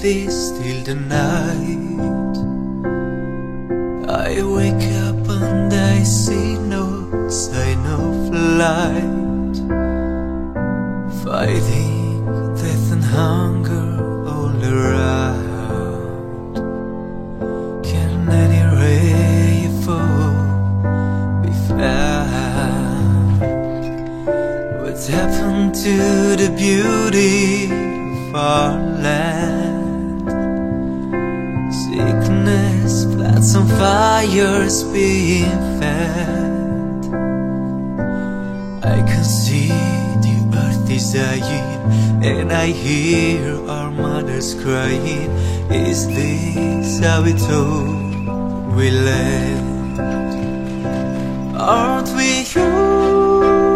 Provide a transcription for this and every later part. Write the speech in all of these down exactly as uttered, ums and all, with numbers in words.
this till the night. I wake up and I see no sign of light, fighting death and hunger all around. Can any ray of hope be found? What's happened to the beauty of our land? Sickness, floods and fires being fed. I can see the earth is dying, and I hear our mothers crying. Is this how it all will end? Aren't we human?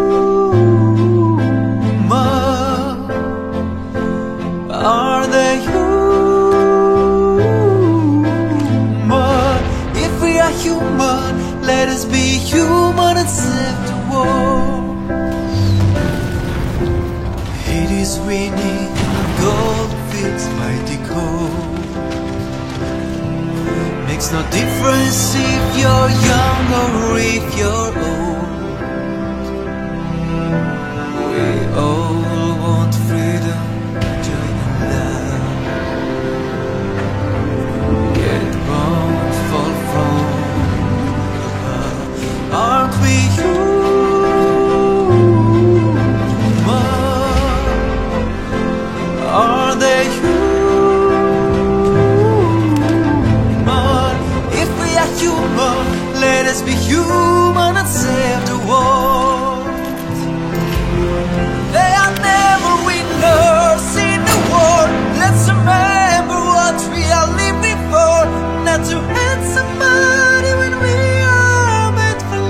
Are they human? If we are human, let us be human and save the world. It is raining and gold fills mighty cold. Makes no difference if you're young or if you're old. We all want freedom, joy and love. Get won't fall from above. Aren't we human? Are they human? If we are human, let us be human and save the world. They are never winners in the war. Let's remember what we are living for. Not to hate somebody when we are meant for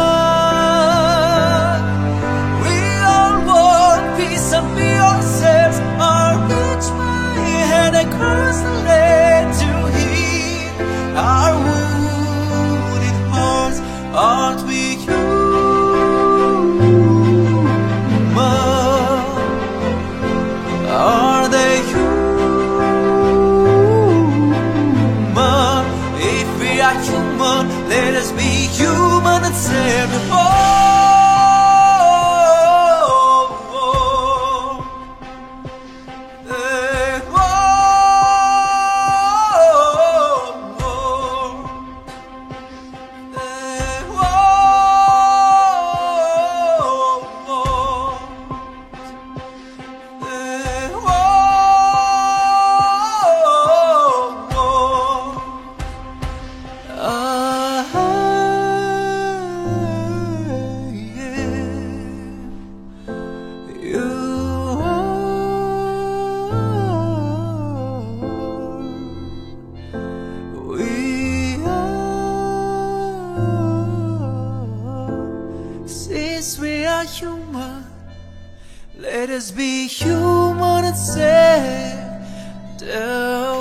love. We all want peace and be ourselves. Our reach my hand across the land to heal our wounded hearts. Aren't we human? Are they human? If we are human, let us be human and save the world. Eh, whoa, eh, whoa, eh, whoa. Ah, yeah. You are, we are. Since we are human, let us be human and save the